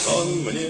сон мне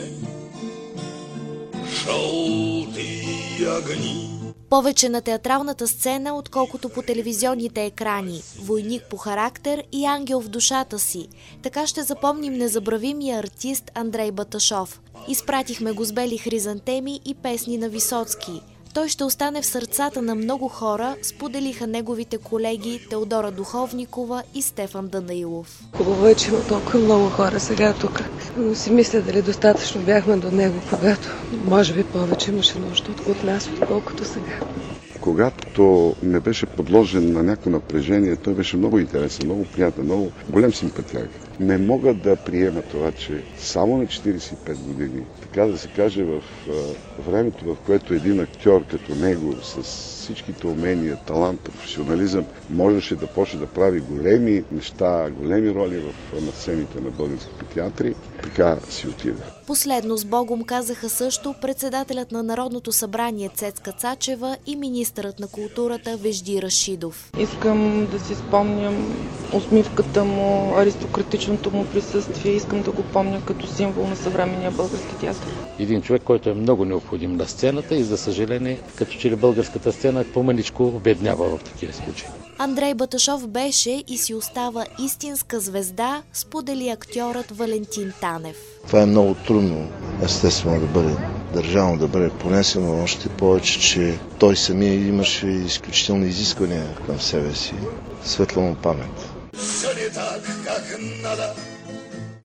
желтые огни. Повече на театралната сцена, отколкото по телевизионните екрани. Войник по характер и ангел в душата си. Така ще запомним незабравимия артист Андрей Баташов. Изпратихме го с бели хризантеми и песни на Висоцки. Той ще остане в сърцата на много хора, споделиха неговите колеги Теодора Духовникова и Стефан Данаилов. Хубаво е, че има толкова много хора сега тук. Но си мисля дали достатъчно бяхме до него, когато може би повече имаше нужда от нас, отколкото сега. Когато не беше подложен на някакво напрежение, той беше много интересен, много приятен, много голям симпатяк. Не мога да приема това, че само на 45 години, така да се каже, в времето, в което един актьор като него, с всичките умения, талант, професионализъм, можеше да почне да прави големи неща, големи роли на сцените на българските театри, така си отиде. Последно с Богом казаха също председателят на Народното събрание Цецка Цачева и министърът на културата Вежди Рашидов. Искам да си спомням усмивката му, аристократичното му присъствие. Искам да го помня като символ на съвременния български театър. Един човек, който е много необходим на сцената и за съжаление, като че ли българската сцена по-маничко обеднява в такива случаи. Андрей Баташов беше и си остава истинска звезда, сподели актьорът Валентин Танев. Това е много трудно, естествено, да бъде държавно, да бъде понесено, още повече, че той самия имаше изключителни изисквания към себе си. Светла му памет. Все не так, как надо.